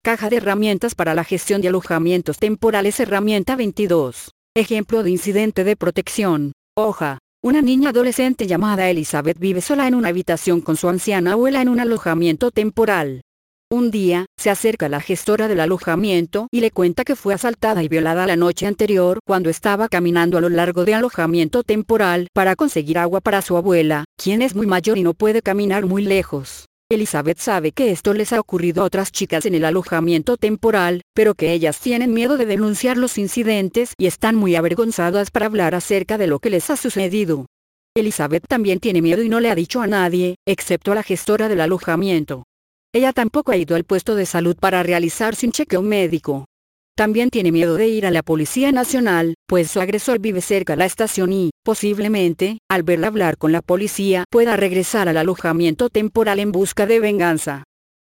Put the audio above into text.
caja de herramientas para la gestión de alojamientos temporales. Herramienta 22. Ejemplo de incidente de protección. Hoja. Una niña adolescente llamada Elizabeth vive sola en una habitación con su anciana abuela en un alojamiento temporal. Un día, se acerca a la gestora del alojamiento y le cuenta que fue asaltada y violada la noche anterior cuando estaba caminando a lo largo del alojamiento temporal para conseguir agua para su abuela, quien es muy mayor y no puede caminar muy lejos. Elizabeth sabe que esto les ha ocurrido a otras chicas en el alojamiento temporal, pero que ellas tienen miedo de denunciar los incidentes y están muy avergonzadas para hablar acerca de lo que les ha sucedido. Elizabeth también tiene miedo y no le ha dicho a nadie, excepto a la gestora del alojamiento. Ella tampoco ha ido al puesto de salud para realizarse un chequeo médico. También tiene miedo de ir a la Policía Nacional, pues su agresor vive cerca de la estación y, posiblemente, al verla hablar con la policía, pueda regresar al alojamiento temporal en busca de venganza.